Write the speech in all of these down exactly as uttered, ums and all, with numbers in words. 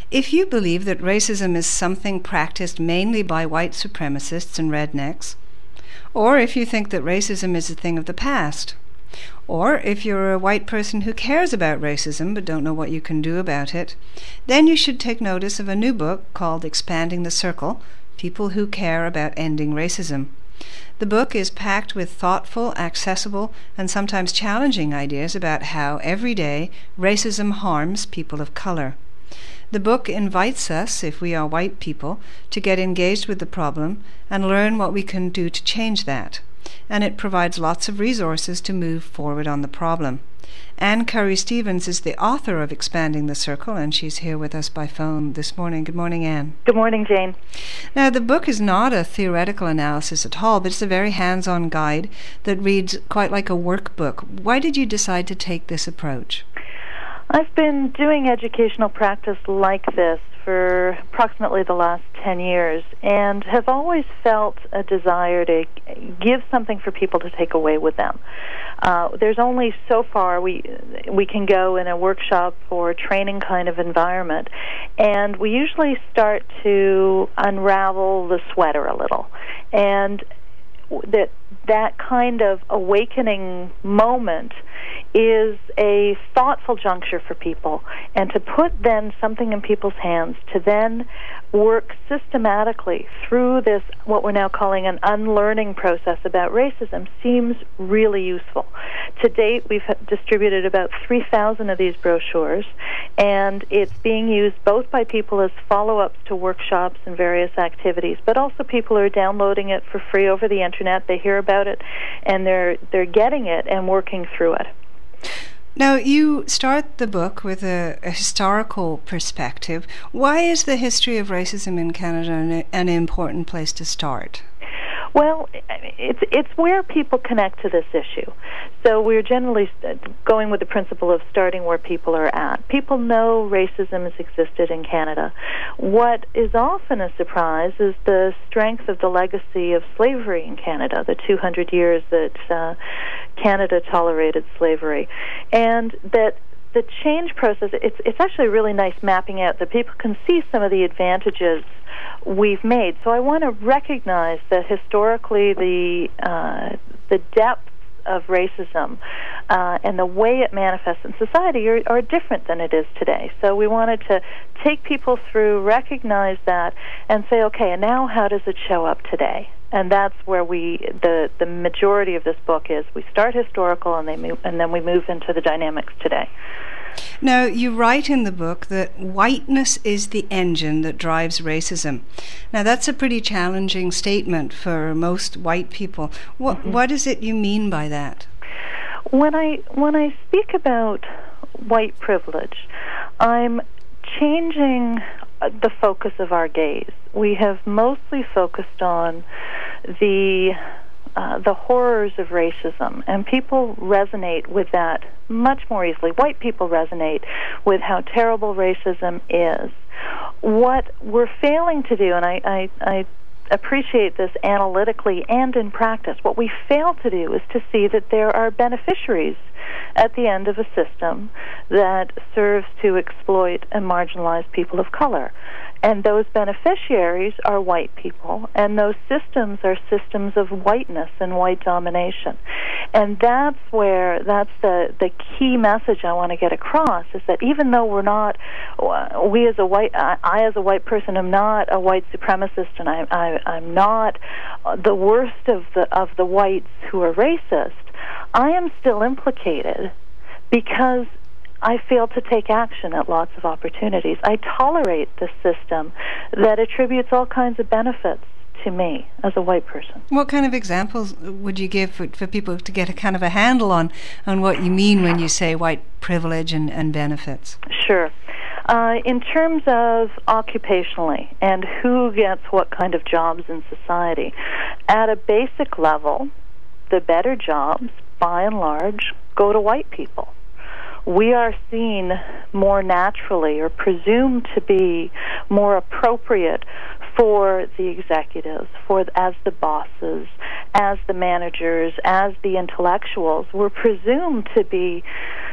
If you believe that racism is something practiced mainly by white supremacists and rednecks, or if you think that racism is a thing of the past, or if you're a white person who cares about racism but don't know what you can do about it, then you should take notice of a new book called Expanding the Circle, People Who Care About Ending Racism. The book is packed with thoughtful, accessible, and sometimes challenging ideas about how, every day, racism harms people of color. The book invites us, if we are white people, to get engaged with the problem and learn what we can do to change that. And it provides lots of resources to move forward on the problem. Anne Curry-Stevens is the author of Expanding the Circle, and she's here with us by phone this morning. Good morning, Anne. Good morning, Jane. Now, the book is not a theoretical analysis at all, but it's a very hands-on guide that reads quite like a workbook. Why did you decide to take this approach? I've been doing educational practice like this for approximately the last ten years and have always felt a desire to give something for people to take away with them. Uh, there's only so far we we can go in a workshop or training kind of environment, and we usually start to unravel the sweater a little. And that that kind of awakening moment is a thoughtful juncture for people, and to put then something in people's hands to then work systematically through this, what we're now calling an unlearning process about racism, seems really useful. To date, we've distributed about three thousand of these brochures, and it's being used both by people as follow-ups to workshops and various activities, but also people are downloading it for free over the internet. They hear about it, and they're they're getting it and working through it. Now, you start the book with a, a historical perspective. Why is the history of racism in Canada an, an important place to start? Well, it's it's where people connect to this issue. So we're generally going with the principle of starting where people are at. People know racism has existed in Canada. What is often a surprise is the strength of the legacy of slavery in Canada, the two hundred years that uh, Canada tolerated slavery. And that the change process, it's, it's actually really nice mapping out that people can see some of the advantages we've made. So I want to recognize that historically the uh, the depth of racism uh, and the way it manifests in society are, are different than it is today. So we wanted to take people through, recognize that, and say, okay, and now how does it show up today? And that's where we the the majority of this book is. We start historical, and they move, and then we move into the dynamics today. Now, you write in the book that whiteness is the engine that drives racism. Now, that's a pretty challenging statement for most white people. What mm-hmm. what is it you mean by that? When I when I speak about white privilege, I'm changing the focus of our gaze. We have mostly focused on the uh, the horrors of racism, and people resonate with that much more easily. White people resonate with how terrible racism is. What we're failing to do, and I, I, I appreciate this analytically and in practice, what we fail to do is to see that there are beneficiaries at the end of a system that serves to exploit and marginalize people of color. And those beneficiaries are white people, and those systems are systems of whiteness and white domination. And that's where, that's the, the key message I want to get across, is that even though we're not, we as a white, I, I as a white person am not a white supremacist, and I, I, I'm not the worst of the, of the whites who are racist, I am still implicated because I fail to take action at lots of opportunities. I tolerate this system that attributes all kinds of benefits to me as a white person. What kind of examples would you give for, for people to get a kind of a handle on, on what you mean when you say white privilege and, and benefits? Sure. Uh, in terms of occupationally and who gets what kind of jobs in society, at a basic level, the better jobs, by and large, go to white people. We are seen more naturally, or presumed to be more appropriate for the executives, for as the bosses, as the managers, as the intellectuals. We're presumed to be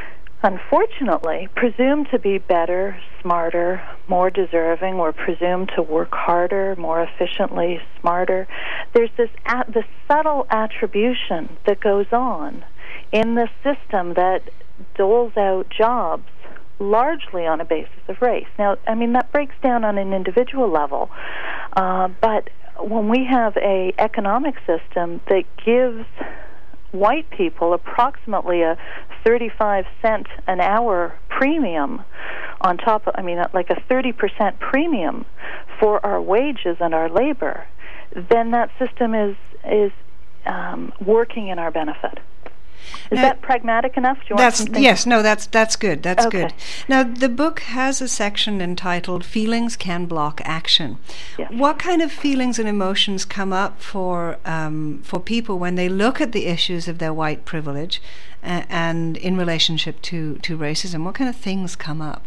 unfortunately, presumed to be better, smarter, more deserving. We're presumed to work harder, more efficiently, smarter. There's this at, this subtle attribution that goes on in the system that doles out jobs largely on a basis of race. Now, I mean, that breaks down on an individual level, uh, but when we have a economic system that gives white people approximately a thirty-five cent an hour premium on top of, I mean, like a thirty percent premium for our wages and our labor, then that system is is um, working in our benefit. Is now, that pragmatic enough? Do you that's want something? Yes, no, that's that's good. That's Okay. good. Now, the book has a section entitled "Feelings Can Block Action." Yes. What kind of feelings and emotions come up for um, for people when they look at the issues of their white privilege uh, and in relationship to, to racism? What kind of things come up?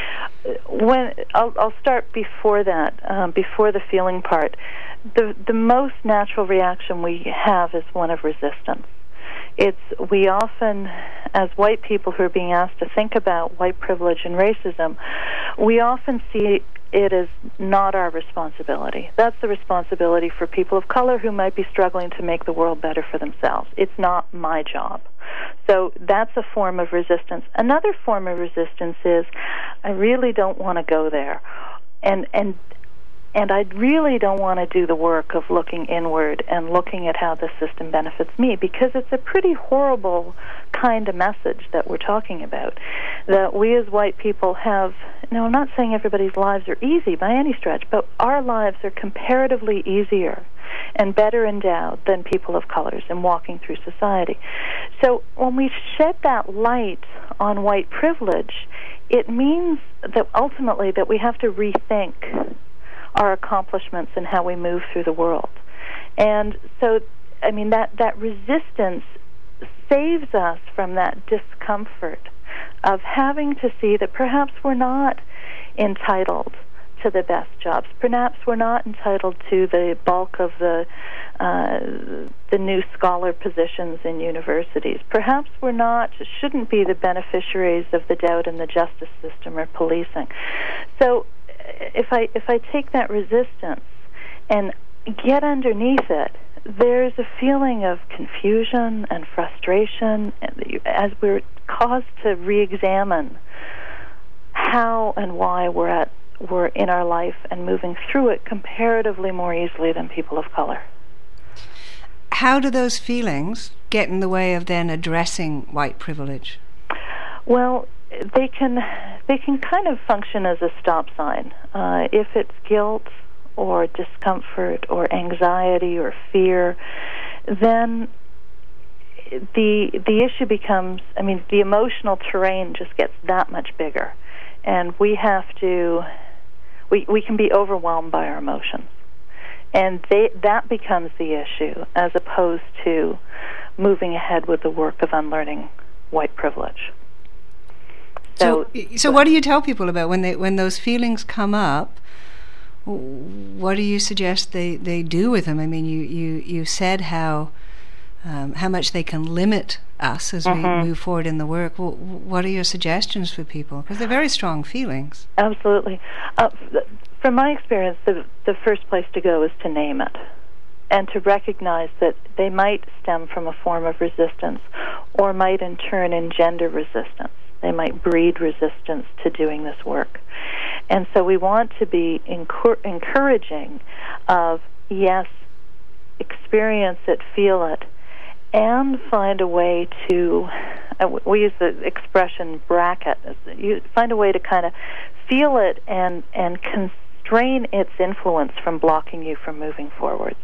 When I'll, I'll start before that, um, before the feeling part. The the most natural reaction we have is one of resistance. It's we often, as white people who are being asked to think about white privilege and racism, we often see it as not our responsibility. That's the responsibility for people of color who might be struggling to make the world better for themselves. It's not my job. So that's a form of resistance. Another form of resistance is, I really don't want to go there. And and And I really don't want to do the work of looking inward and looking at how the system benefits me, because it's a pretty horrible kind of message that we're talking about, that we as white people have. Now, I'm not saying everybody's lives are easy by any stretch, but our lives are comparatively easier and better endowed than people of colors in walking through society. So when we shed that light on white privilege, it means that ultimately that we have to rethink our accomplishments and how we move through the world. And so, I mean, that, that resistance saves us from that discomfort of having to see that perhaps we're not entitled to the best jobs. Perhaps we're not entitled to the bulk of the uh, the new scholar positions in universities. Perhaps we're not, shouldn't be the beneficiaries of the doubt in the justice system or policing. So if I if I take that resistance and get underneath it, there's a feeling of confusion and frustration as we're caused to re-examine how and why we're at we're in our life and moving through it comparatively more easily than people of color. How do those feelings get in the way of then addressing white privilege? Well, they can they can kind of function as a stop sign. Uh, if it's guilt or discomfort or anxiety or fear, then the the issue becomes, I mean, the emotional terrain just gets that much bigger, and we have to we we can be overwhelmed by our emotions, and they, that becomes the issue as opposed to moving ahead with the work of unlearning white privilege. So, so, so what do you tell people about when they when those feelings come up? What do you suggest they, they do with them? I mean, you, you, you said how um, how much they can limit us as mm-hmm. we move forward in the work. Well, what are your suggestions for people? Because they're very strong feelings. Absolutely. Uh, from my experience, the the first place to go is to name it, and to recognize that they might stem from a form of resistance, or might in turn engender resistance. They might breed resistance to doing this work. And so we want to be encor- encouraging of, yes, experience it, feel it, and find a way to, uh, we use the expression bracket, you find a way to kind of feel it and, and constrain its influence from blocking you from moving forwards.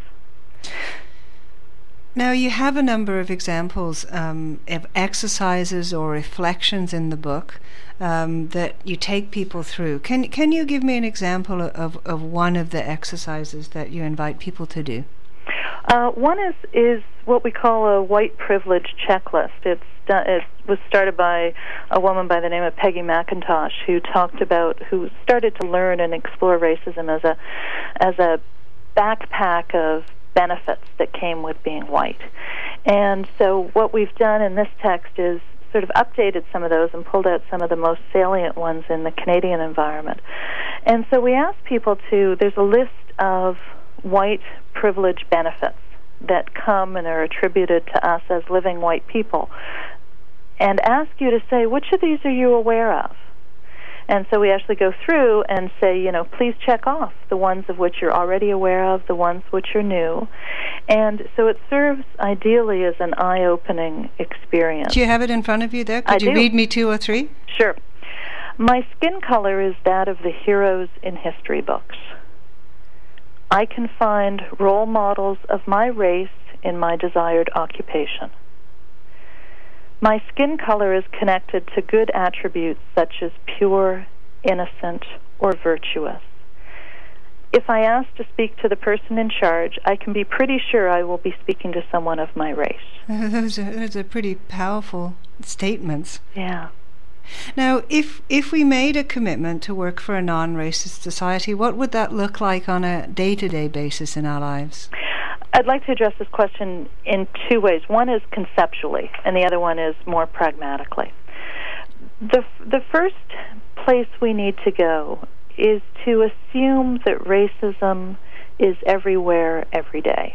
Now, you have a number of examples um, of exercises or reflections in the book um, that you take people through. Can can you give me an example of, of one of the exercises that you invite people to do? Uh, one is, is what we call a white privilege checklist. It's done, it was started by a woman by the name of Peggy McIntosh, who talked about, who started to learn and explore racism as a as a backpack of benefits that came with being white. And so what we've done in this text is sort of updated some of those and pulled out some of the most salient ones in the Canadian environment. And so we asked people to, there's a list of white privilege benefits that come and are attributed to us as living white people, and ask you to say, which of these are you aware of? And so we actually go through and say, you know, please check off the ones of which you're already aware of, the ones which are new. And so it serves ideally as an eye-opening experience. Do you have it in front of you there? Could I you do. read me two or three? Sure. My skin color is that of the heroes in history books. I can find role models of my race in my desired occupation. My skin color is connected to good attributes such as pure, innocent, or virtuous. If I ask to speak to the person in charge, I can be pretty sure I will be speaking to someone of my race. Those are, those are pretty powerful statements. Yeah. Now, if if we made a commitment to work for a non-racist society, what would that look like on a day-to-day basis in our lives? I'd like to address this question in two ways. One is conceptually, and the other one is more pragmatically. The the first place we need to go is to assume that racism is everywhere, every day.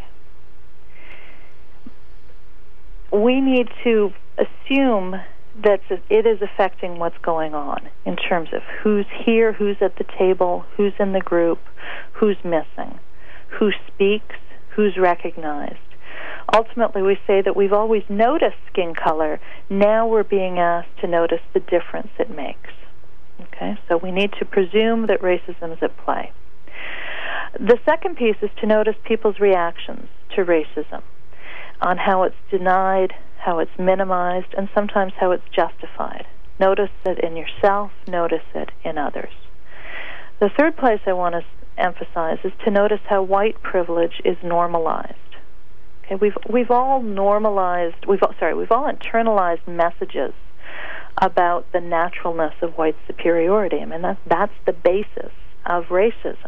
We need to assume that it is affecting what's going on in terms of who's here, who's at the table, who's in the group, who's missing, who speaks, who's recognized. Ultimately, we say that we've always noticed skin color. Now we're being asked to notice the difference it makes. Okay, so we need to presume that racism is at play. The second piece is to notice people's reactions to racism, on how it's denied, how it's minimized, and sometimes how it's justified. Notice it in yourself, notice it in others. The third place I want to emphasize is to notice how white privilege is normalized. Okay, we've we've all normalized, we've all, sorry, we've all internalized messages about the naturalness of white superiority. I mean, that, that's the basis of racism.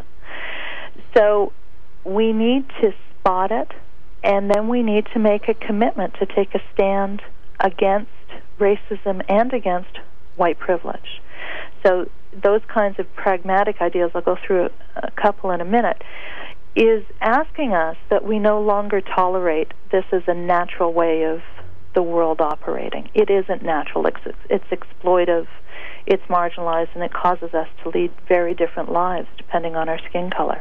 So we need to spot it, and then we need to make a commitment to take a stand against racism and against white privilege. So those kinds of pragmatic ideas, I'll go through a couple in a minute, is asking us that we no longer tolerate this as a natural way of the world operating. It isn't natural. It's, it's exploitive, it's marginalized, and it causes us to lead very different lives depending on our skin color.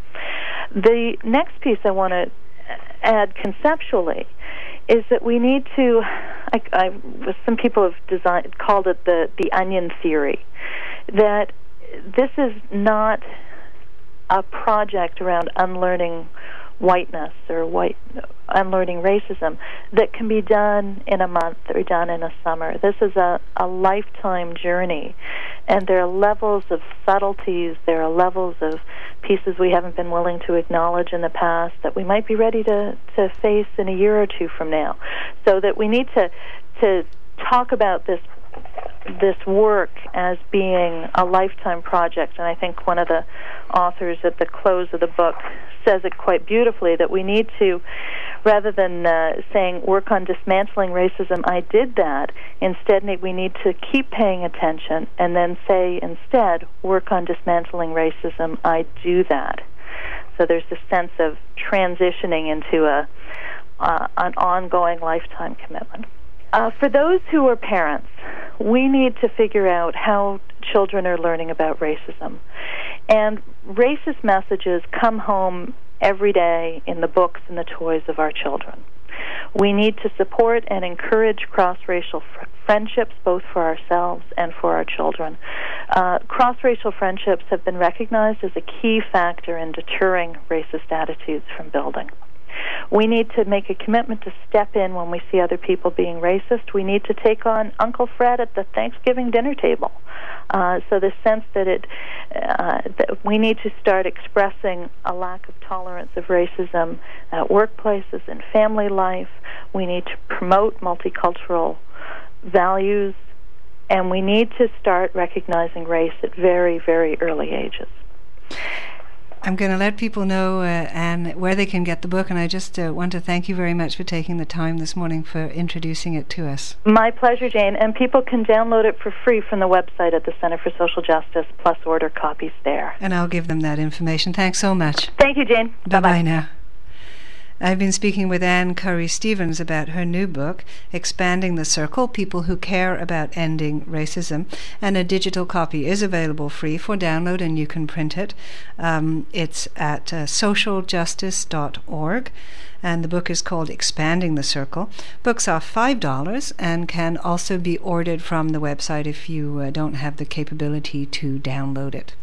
The next piece I want to add conceptually is that we need to, I, I, some people have designed, called it the, the onion theory, that this is not a project around unlearning whiteness or white unlearning racism that can be done in a month or done in a summer. This is a, a lifetime journey, and there are levels of subtleties, there are levels of pieces we haven't been willing to acknowledge in the past that we might be ready to, to face in a year or two from now. So that we need to to talk about this this work as being a lifetime project, and I think one of the authors at the close of the book says it quite beautifully, that we need to, rather than uh, saying work on dismantling racism, I did that, instead we need to keep paying attention and then say instead work on dismantling racism, I do that. So there's this sense of transitioning into a uh, an ongoing lifetime commitment. Uh, for those who are parents, we need to figure out how children are learning about racism. And racist messages come home every day in the books and the toys of our children. We need to support and encourage cross-racial fr- friendships, both for ourselves and for our children. Uh, cross-racial friendships have been recognized as a key factor in deterring racist attitudes from building. We need to make a commitment to step in when we see other people being racist. We need to take on Uncle Fred at the Thanksgiving dinner table. Uh, so the sense that it, uh, that we need to start expressing a lack of tolerance of racism at workplaces and family life. We need to promote multicultural values, and we need to start recognizing race at very, very early ages. I'm going to let people know, uh, Anne, where they can get the book, and I just uh, want to thank you very much for taking the time this morning for introducing it to us. My pleasure, Jane, and people can download it for free from the website at the Center for Social Justice, plus order copies there. And I'll give them that information. Thanks so much. Thank you, Jane. Bye-bye. Bye-bye now. I've been speaking with Anne Curry-Stevens about her new book, Expanding the Circle, People Who Care About Ending Racism, and a digital copy is available free for download, and you can print it. Um, it's at uh, social justice dot org, and the book is called Expanding the Circle. Books are five dollars and can also be ordered from the website if you uh, don't have the capability to download it.